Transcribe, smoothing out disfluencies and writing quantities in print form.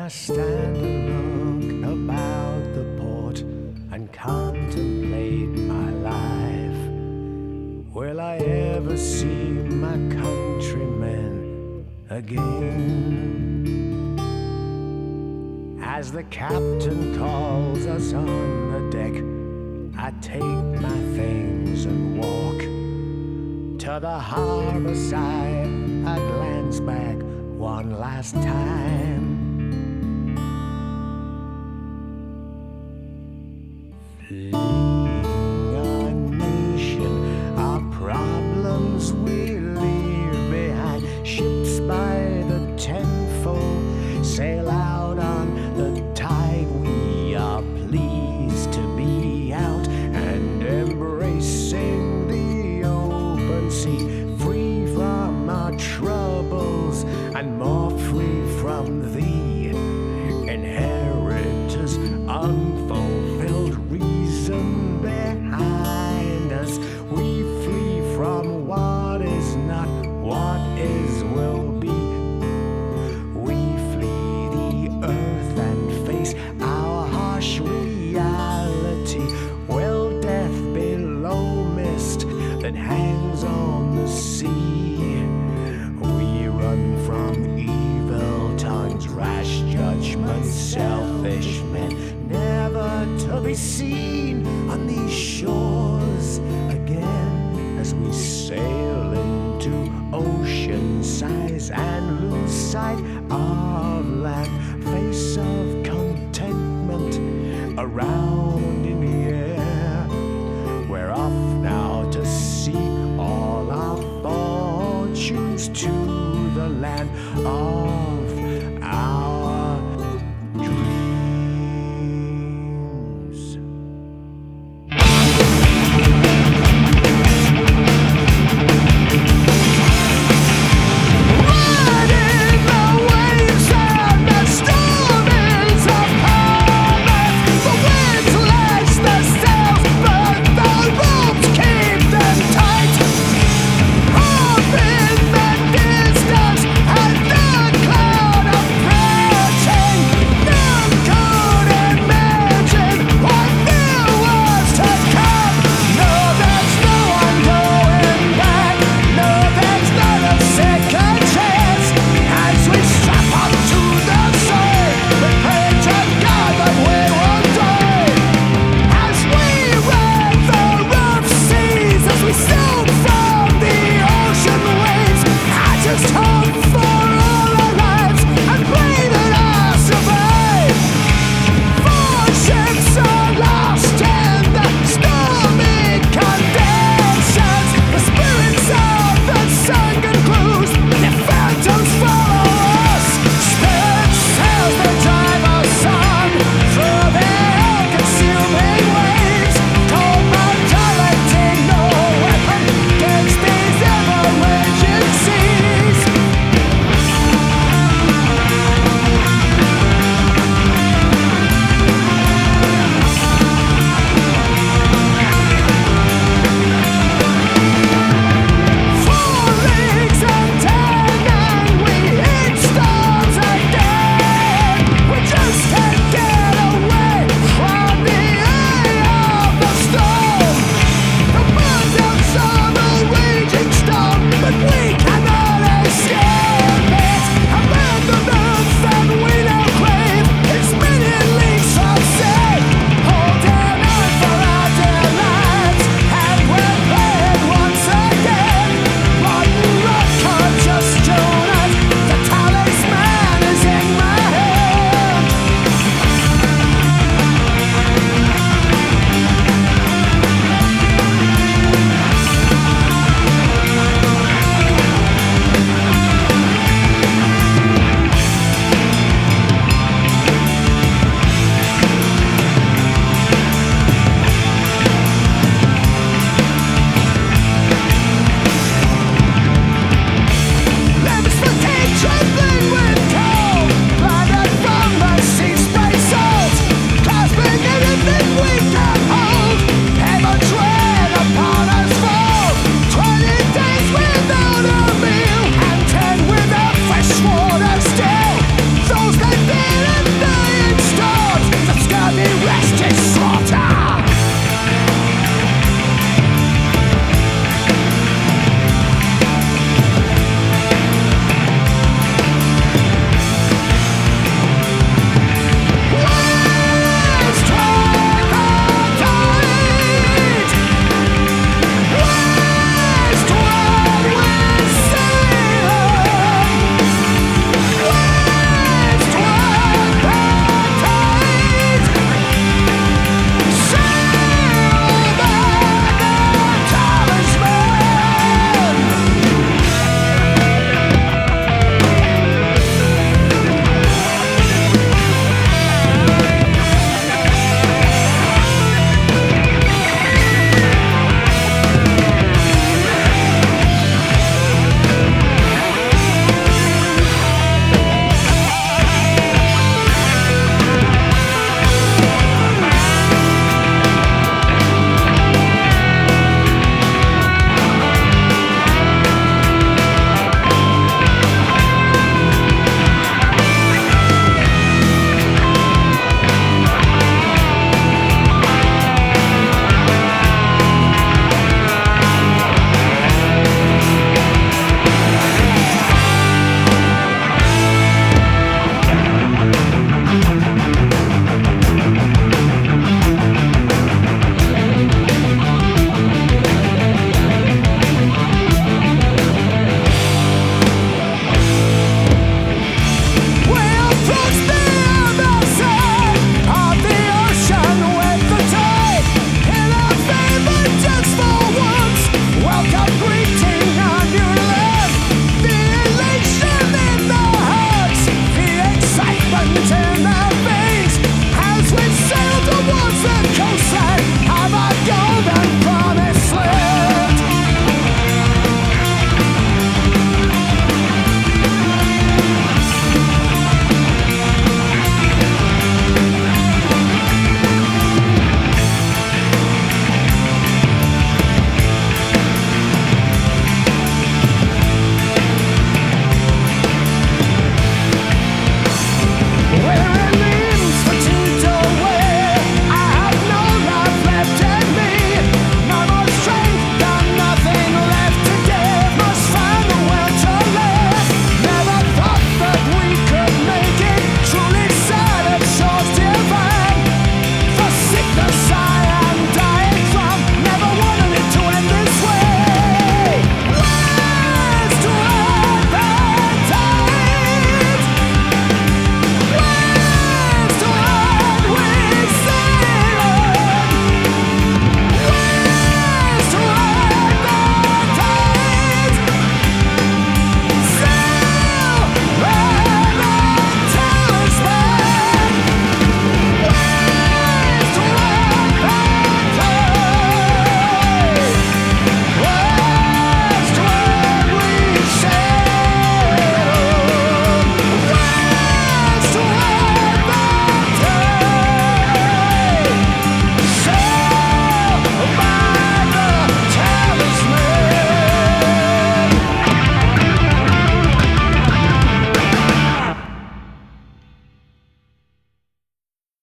I stand and look about the port and contemplate my life, will I ever see my countrymen again? As the captain calls us on the deck, I take my things and walk to the harbor side. I glance back one last time. Fleeing our nation, our problems we leave behind. Ships by the tenfold sail out on the tide. We are pleased to be out and embracing the open sea, free from our troubles and more free from the inheritors, unfulfilled reason behind us. We flee from what is not, what is will be. We flee the earth and face our harsh reality. Will death below mist that hangs on the sea? We run from evil tongues, rash judgments, selfish men, never to be seen on these shores again. As we sail into ocean sighs and lose sight of land, face of contentment around in the air. We're off now to seek all our fortunes to the land of our